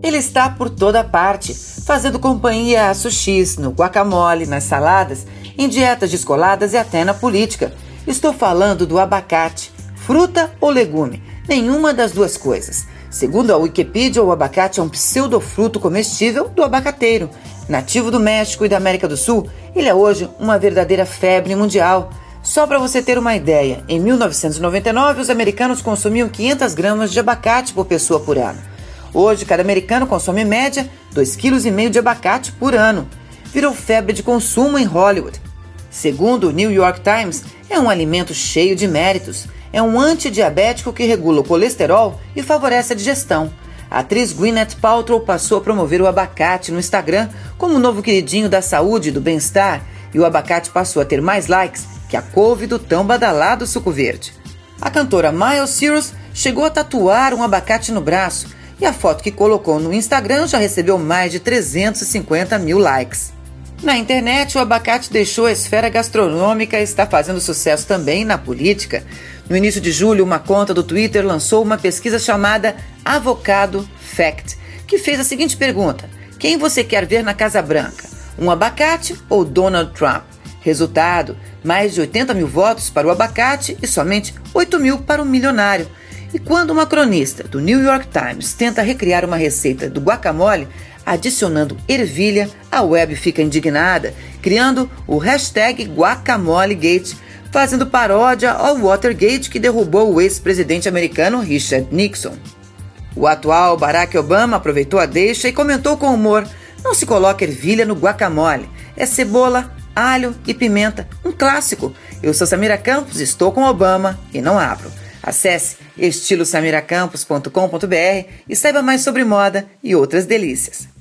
Ele está por toda parte, fazendo companhia a sushis, no guacamole, nas saladas, em dietas descoladas e até na política. Estou falando do abacate. Fruta ou legume? Nenhuma das duas coisas. Segundo a Wikipedia, o abacate é um pseudofruto comestível do abacateiro. Nativo do México e da América do Sul, ele é hoje uma verdadeira febre mundial. Só para você ter uma ideia, em 1999 os americanos consumiam 500 gramas de abacate por pessoa por ano. Hoje, cada americano consome em média 2,5 kg de abacate por ano. Virou febre de consumo em Hollywood. Segundo o New York Times, é um alimento cheio de méritos. É um antidiabético que regula o colesterol e favorece a digestão. A atriz Gwyneth Paltrow passou a promover o abacate no Instagram como o novo queridinho da saúde e do bem-estar, e o abacate passou a ter mais likes que a couve do tão badalado suco verde. A cantora Miley Cyrus chegou a tatuar um abacate no braço, e a foto que colocou no Instagram já recebeu mais de 350 mil likes. Na internet, o abacate deixou a esfera gastronômica e está fazendo sucesso também na política. No início de julho, uma conta do Twitter lançou uma pesquisa chamada Avocado Fact, que fez a seguinte pergunta: quem você quer ver na Casa Branca? Um abacate ou Donald Trump? Resultado, mais de 80 mil votos para o abacate e somente 8 mil para o milionário. E quando uma cronista do New York Times tenta recriar uma receita do guacamole, adicionando ervilha, a web fica indignada, criando o hashtag GuacamoleGate, fazendo paródia ao Watergate que derrubou o ex-presidente americano Richard Nixon. O atual Barack Obama aproveitou a deixa e comentou com humor: não se coloca ervilha no guacamole, é cebola, alho e pimenta, um clássico. Eu sou Samira Campos, estou com Obama e não abro. Acesse estilosamiracampos.com.br e saiba mais sobre moda e outras delícias.